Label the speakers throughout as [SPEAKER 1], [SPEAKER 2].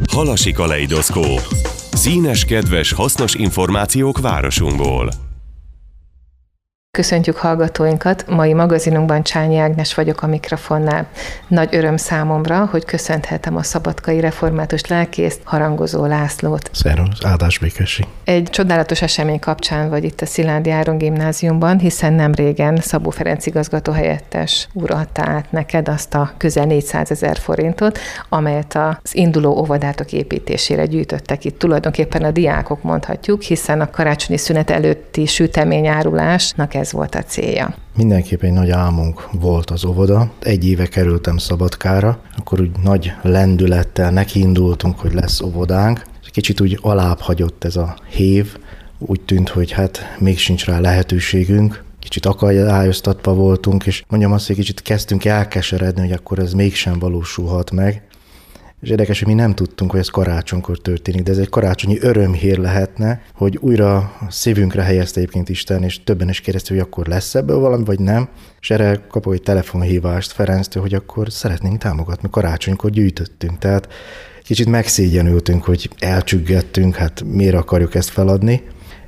[SPEAKER 1] Halasi kaleidoszkóp. Színes, kedves, hasznos információk városunkból.
[SPEAKER 2] Köszöntjük hallgatóinkat, mai magazinunkban Csányi Ágnes vagyok a mikrofonnál. Nagy öröm számomra, hogy köszönhetem a szabadkai református lelkészt, Harangozó Lászlót.
[SPEAKER 3] Szervusz, áldás békesség.
[SPEAKER 2] Egy csodálatos esemény kapcsán vagy itt a Szilágyi Áron gimnáziumban, hiszen nem régen Szabó Ferenc igazgatóhelyettes úr adta át neked azt a közel 400 000 forintot, amelyet az induló óvodátok építésére gyűjtöttek itt. Tulajdonképpen a diákok, mondhatjuk, hiszen a karácsonyi szünet előtti süteményárulásnak ez volt a célja.
[SPEAKER 3] Mindenképp egy nagy álmunk volt az óvoda. 1 éve kerültem Szabadkára, akkor úgy nagy lendülettel nekiindultunk, hogy lesz óvodánk. Kicsit úgy alább hagyott ez a hév, úgy tűnt, hogy hát még sincs rá lehetőségünk. Kicsit akadályoztatva voltunk, és mondjam azt, hogy kicsit kezdtünk elkeseredni, hogy akkor ez mégsem valósulhat meg. És érdekes, hogy mi nem tudtunk, hogy ez karácsonykor történik, de ez egy karácsonyi örömhír lehetne, hogy újra a szívünkre helyezte egyébként Isten, és többen is kérdezte, hogy akkor lesz ebből valami, vagy nem. És erre kapok egy telefonhívást Ferenctől, hogy akkor szeretnénk támogatni, karácsonykor gyűjtöttünk. Tehát kicsit megszégyenültünk, hogy elcsüggettünk, hát miért akarjuk ezt feladni.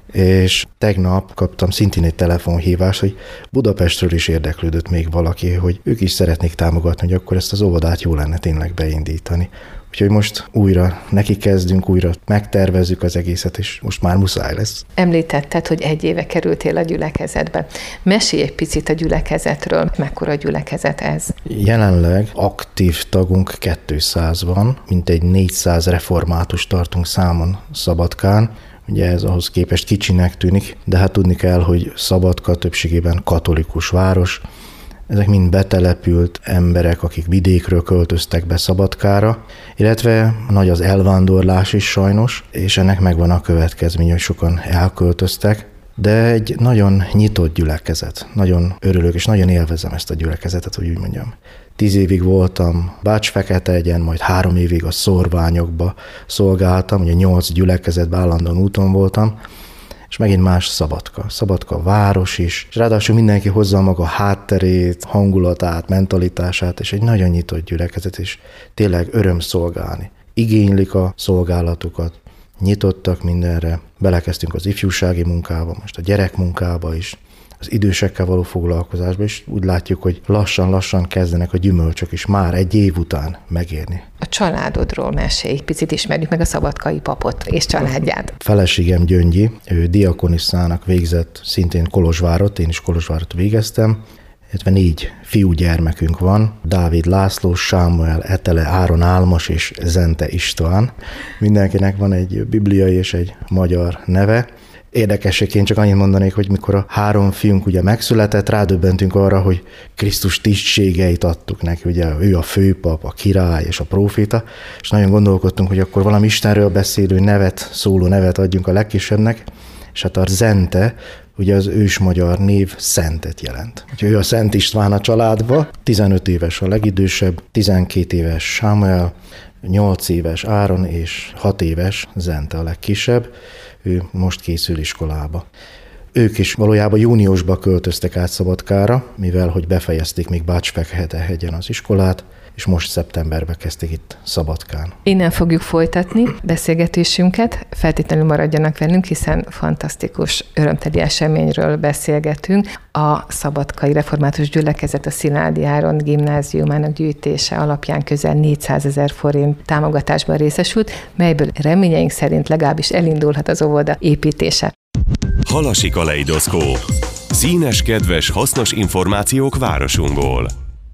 [SPEAKER 3] És tegnap kaptam szintén egy telefonhívást, hogy Budapestről is érdeklődött még valaki, hogy ők is szeretnék támogatni, hogy akkor ezt az óvodát jó lenne tényleg beindítani. Úgyhogy most újra neki kezdünk, újra megtervezzük az egészet, és most már muszáj lesz.
[SPEAKER 2] Említetted, hogy 1 éve kerültél a gyülekezetbe. Mesélj egy picit a gyülekezetről. Mekkora gyülekezet ez?
[SPEAKER 3] Jelenleg aktív tagunk 200 van, mintegy 400 református tartunk számon Szabadkán. Ugye ez ahhoz képest kicsinek tűnik, de hát tudni kell, hogy Szabadka többségében katolikus város. Ezek mind betelepült emberek, akik vidékről költöztek be Szabadkára, illetve nagy az elvándorlás is sajnos, és ennek megvan a következménye, hogy sokan elköltöztek, de egy nagyon nyitott gyülekezet. Nagyon örülök, és nagyon élvezem ezt a gyülekezetet, hogy úgy mondjam. 10 évig voltam Bács-Feketehegyen, majd 3 évig a Szorványokba szolgáltam, ugye 8 gyülekezetben állandóan úton voltam, és megint más Szabadka. Szabadka város is, és ráadásul mindenki hozza maga hátterét, hangulatát, mentalitását, és egy nagyon nyitott gyülekezet, és tényleg öröm szolgálni. Igénylik a szolgálatukat, nyitottak mindenre, belekezdtünk az ifjúsági munkába, most a gyerekmunkába is, az idősekkel való foglalkozásba, és úgy látjuk, hogy lassan-lassan kezdenek a gyümölcsök is már 1 év után megérni.
[SPEAKER 2] A családodról mesélj, picit ismerjük meg a szabadkai papot és családját.
[SPEAKER 3] Feleségem Gyöngyi, ő diakonisszának végzett szintén Kolozsvárot, én is Kolozsvárot végeztem, illetve 4 fiúgyermekünk van, Dávid László, Sámuel, Etele, Áron Álmos és Zente István. Mindenkinek van egy bibliai és egy magyar neve. Érdekességként csak annyit mondanék, hogy mikor a 3 fiunk ugye megszületett, rádöbbentünk arra, hogy Krisztus tisztségeit adtuk neki, ugye ő a főpap, a király és a próféta, és nagyon gondolkodtunk, hogy akkor valami Istenről beszélő nevet, szóló nevet adjunk a legkisebbnek, és hát a Zente, ugye az ősmagyar név szentet jelent. Úgyhogy ő a Szent István a családba, 15 éves a legidősebb, 12 éves Sámuel, 8 éves Áron és 6 éves Zente a legkisebb, ő most készül iskolába. Ők is valójában júniusban költöztek át Szabadkára, mivel hogy befejezték még Bács-Feketehegyen az iskolát, és most szeptemberben kezdték itt Szabadkán.
[SPEAKER 2] Innen fogjuk folytatni beszélgetésünket, feltétlenül maradjanak velünk, hiszen fantasztikus, örömteli eseményről beszélgetünk. A Szabadkai Református Gyülekezet a Szilágyi Áron gimnáziumának gyűjtése alapján közel 400 000 forint támogatásban részesült, melyből reményeink szerint legalábbis elindulhat az óvoda építése.
[SPEAKER 1] Halasi kaleidoszkóp. Színes, kedves, hasznos információk városunkból.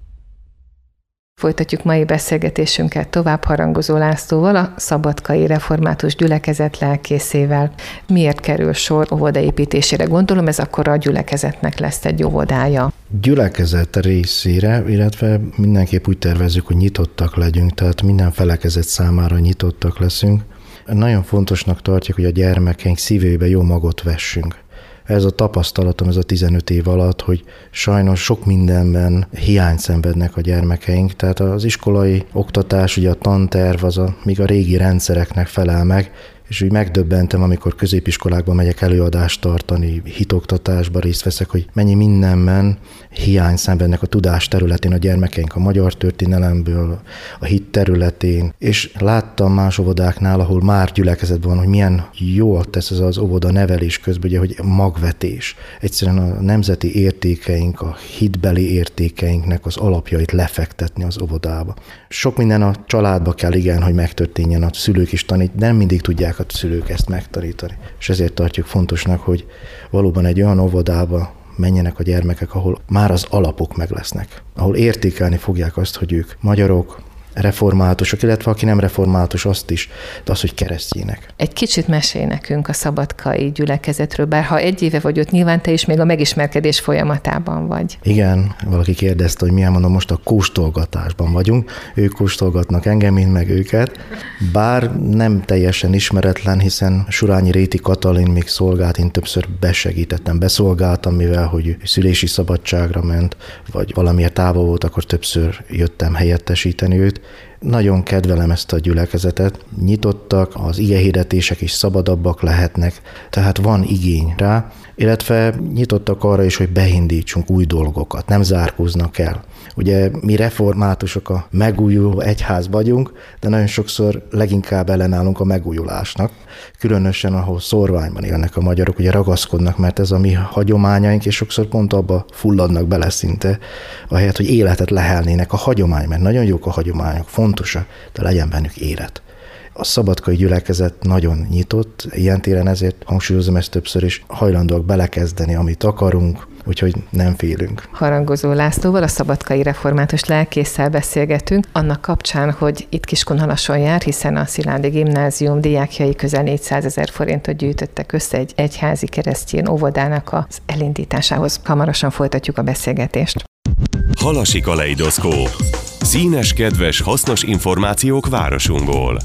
[SPEAKER 2] Folytatjuk mai beszélgetésünket tovább Harangozó Lászlóval, a Szabadkai Református Gyülekezet lelkészével. Miért kerül sor óvodaépítésére? Gondolom, ez akkor a gyülekezetnek lesz egy óvodája.
[SPEAKER 3] Gyülekezet részére, illetve mindenképp úgy tervezzük, hogy nyitottak legyünk, tehát minden felekezet számára nyitottak leszünk. Nagyon fontosnak tartjuk, hogy a gyermekeink szívébe jó magot vessünk. Ez a tapasztalatom, ez a 15 év alatt, hogy sajnos sok mindenben hiányt szenvednek a gyermekeink, tehát az iskolai oktatás, ugye a tanterv, még a régi rendszereknek felel meg, és úgy megdöbbentem, amikor középiskolákban megyek előadást tartani, hitoktatásba részt veszek, hogy mennyi mindenben hiány szenvednek a tudás területén a gyermekeink, a magyar történelemből, a hit területén, és láttam más óvodáknál, ahol már gyülekezet van, hogy milyen jól tesz ez az óvoda nevelés közben, ugye, hogy magvetés. Egyszerűen a nemzeti értékeink, a hitbeli értékeinknek az alapjait lefektetni az óvodába. Sok minden a családba kell, igen, hogy megtörténjen, a szülők is tanít, de nem mindig tudják a szülők ezt megtanítani. És ezért tartjuk fontosnak, hogy valóban egy olyan óvodába menjenek a gyermekek, ahol már az alapok meg lesznek, ahol értékelni fogják azt, hogy ők magyarok, reformátusok, illetve aki nem református, azt is, de az, hogy keresztjének.
[SPEAKER 2] Egy kicsit mesélj nekünk a szabadkai gyülekezetről, bár ha egy éve vagy ott, nyilván te is még a megismerkedés folyamatában vagy.
[SPEAKER 3] Igen, valaki kérdezte, hogy milyen, mondom, most a kóstolgatásban vagyunk. Ők kóstolgatnak engem, mint meg őket. Bár nem teljesen ismeretlen, hiszen Surányi Réti Katalin még szolgált, én többször besegítettem, beszolgáltam, mivel hogy szülési szabadságra ment, vagy valamiért távol volt, akkor többször jöttem helyettesíteni őt. Nagyon kedvelem ezt a gyülekezetet, nyitottak, az igehirdetések is szabadabbak lehetnek, tehát van igény rá, illetve nyitottak arra is, hogy beindítsunk új dolgokat, nem zárkóznak el. Ugye mi reformátusok a megújuló egyház vagyunk, de nagyon sokszor leginkább ellenállunk a megújulásnak, különösen ahol szórványban élnek a magyarok, ugye ragaszkodnak, mert ez a mi hagyományaink, és sokszor pont abba fulladnak bele szinte, ahelyett, hogy életet lehelnének a hagyomány, mert nagyon jók a hagyományok, fontos, de legyen bennük élet. A szabadkai gyülekezet nagyon nyitott, ilyen téren ezért hangsúlyozom ezt többször is, hajlandóak belekezdeni, amit akarunk, úgyhogy nem félünk.
[SPEAKER 2] Harangozó Lászlóval, a szabadkai református lelkésszel beszélgetünk, annak kapcsán, hogy itt Kiskunhalason jár, hiszen a Szilágyi Gimnázium diákjai közel 400 000 forintot gyűjtöttek össze egy egyházi keresztény óvodának az elindításához. Hamarosan folytatjuk a beszélgetést.
[SPEAKER 1] Halasi kaleidoszkóp. Színes, kedves, hasznos információk városunkból.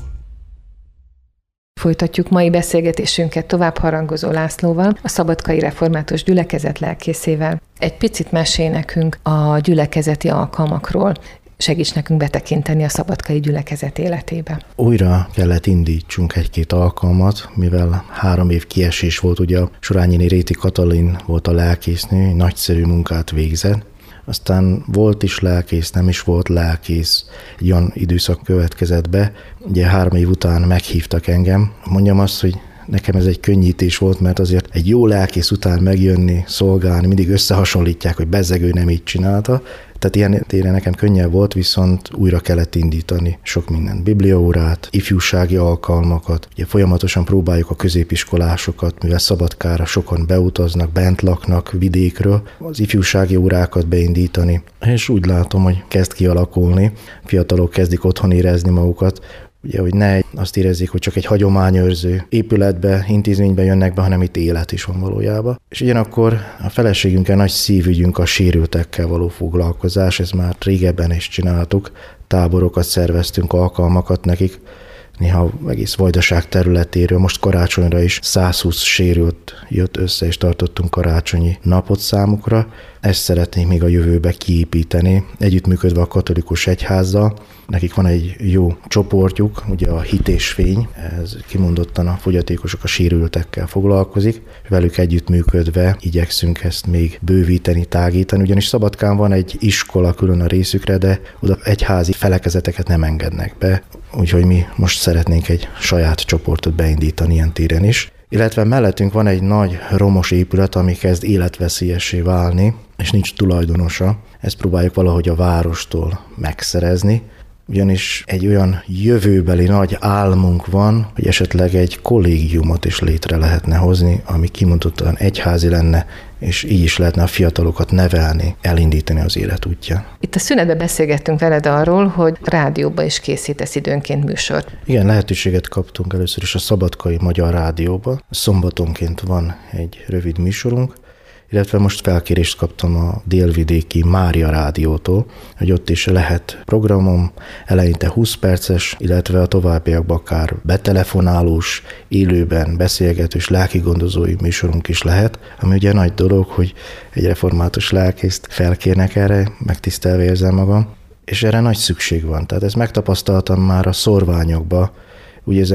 [SPEAKER 2] Folytatjuk mai beszélgetésünket tovább Harangozó Lászlóval, a szabadkai református gyülekezet lelkészével. Egy picit mesélj nekünk a gyülekezeti alkalmakról. Segíts nekünk betekinteni a szabadkai gyülekezet életébe.
[SPEAKER 3] Újra kellett indítsunk egy-két alkalmat, mivel 3 év kiesés volt, ugye a Surányi Réti Katalin volt a lelkésznő, nagyszerű munkát végzett. Aztán volt is lelkész, nem is volt lelkész, egy olyan időszak következett be. Ugye 3 év után meghívtak engem. Mondjam azt, hogy nekem ez egy könnyítés volt, mert azért egy jó lelkész után megjönni, szolgálni, mindig összehasonlítják, hogy bezzeg ő nem így csinálta. Tehát ilyen téren nekem könnyebb volt, viszont újra kellett indítani sok mindent. Bibliaórát, ifjúsági alkalmakat, ugye folyamatosan próbáljuk a középiskolásokat, mivel Szabadkára sokan beutaznak, bent laknak vidékről, az ifjúsági órákat beindítani. És úgy látom, hogy kezd kialakulni, fiatalok kezdik otthon érezni magukat, ugye, hogy ne azt érezzék, hogy csak egy hagyományőrző épületbe, intézménybe jönnek be, hanem itt élet is van valójában. És ugyanakkor a feleségünkkel nagy szívügyünk a sérültekkel való foglalkozás, ez már régebben is csináltuk, táborokat szerveztünk, alkalmakat nekik, néha egész Vajdaság területéről, most karácsonyra is 120 sérült jött össze, és tartottunk karácsonyi napot számukra. Ezt szeretnénk még a jövőbe kiépíteni, együttműködve a katolikus egyházzal. Nekik van egy jó csoportjuk, ugye a Hit és Fény, ez kimondottan a fogyatékosok, a sérültekkel foglalkozik. Velük együttműködve igyekszünk ezt még bővíteni, tágítani, ugyanis Szabadkán van egy iskola külön a részükre, de oda egyházi felekezeteket nem engednek be, úgyhogy mi most szeretnénk egy saját csoportot beindítani ilyen téren is. Illetve mellettünk van egy nagy romos épület, ami kezd életveszélyessé válni, és nincs tulajdonosa. Ezt próbáljuk valahogy a várostól megszerezni, ugyanis egy olyan jövőbeli nagy álmunk van, hogy esetleg egy kollégiumot is létre lehetne hozni, ami kimondottan egyházi lenne, és így is lehetne a fiatalokat nevelni, elindítani az élet útján.
[SPEAKER 2] Itt a szünetben beszélgettünk veled arról, hogy rádióba is készítesz időnként műsort.
[SPEAKER 3] Igen, lehetőséget kaptunk először is a Szabadkai Magyar Rádióba. Szombatonként van egy rövid műsorunk, illetve most felkérést kaptam a délvidéki Mária Rádiótól, hogy ott is lehet programom, eleinte 20 perces, illetve a továbbiakban akár betelefonálós, élőben beszélgetős, lelkigondozói műsorunk is lehet, ami ugye nagy dolog, hogy egy református lelkészt felkérnek erre, megtisztelve érzem magam, és erre nagy szükség van. Tehát ezt megtapasztaltam már a szorványokba, úgy érzem, hogy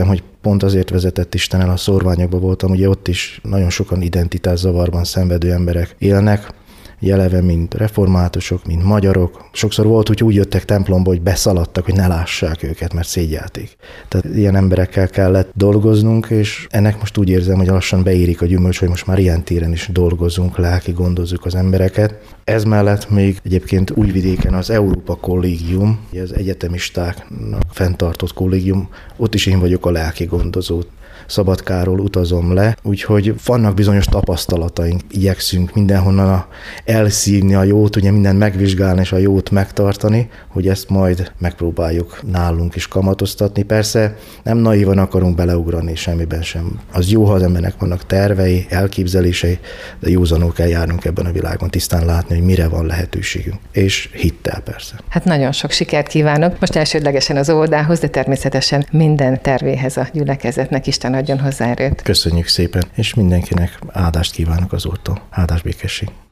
[SPEAKER 3] pont azért vezetett Isten el, a szórványokban voltam, ugye ott is nagyon sokan identitászavarban szenvedő emberek élnek, eleve mind reformátusok, mind magyarok. Sokszor volt, hogy úgy jöttek templomba, hogy beszaladtak, hogy ne lássák őket, mert szégyelték. Tehát ilyen emberekkel kellett dolgoznunk, és ennek most úgy érzem, hogy lassan beérik a gyümölcs, hogy most már ilyen téren is dolgozunk, lelki gondozzuk az embereket. Ez mellett még egyébként Újvidéken az Európa Kollégium, az egyetemistáknak fenntartott kollégium, ott is én vagyok a lelki gondozó. Szabadkáról utazom le, úgyhogy vannak bizonyos tapasztalataink, igyekszünk mindenhonnan elszívni a jót, ugye mindent megvizsgálni és a jót megtartani, hogy ezt majd megpróbáljuk nálunk is kamatoztatni. Persze nem naívan akarunk beleugrani semmiben sem. Az jó, ha az embernek vannak tervei, elképzelései, de józanul kell járnunk ebben a világban, tisztán látni, hogy mire van lehetőségünk. És hittel persze.
[SPEAKER 2] Hát nagyon sok sikert kívánok. Most elsődlegesen az óvodához, de természetesen minden tervéhez a gyülekezetnek. Isten adjon hozzá erőt.
[SPEAKER 3] Köszönjük szépen, és mindenkinek áldást kívánok az Úrtól. Áldás békesség.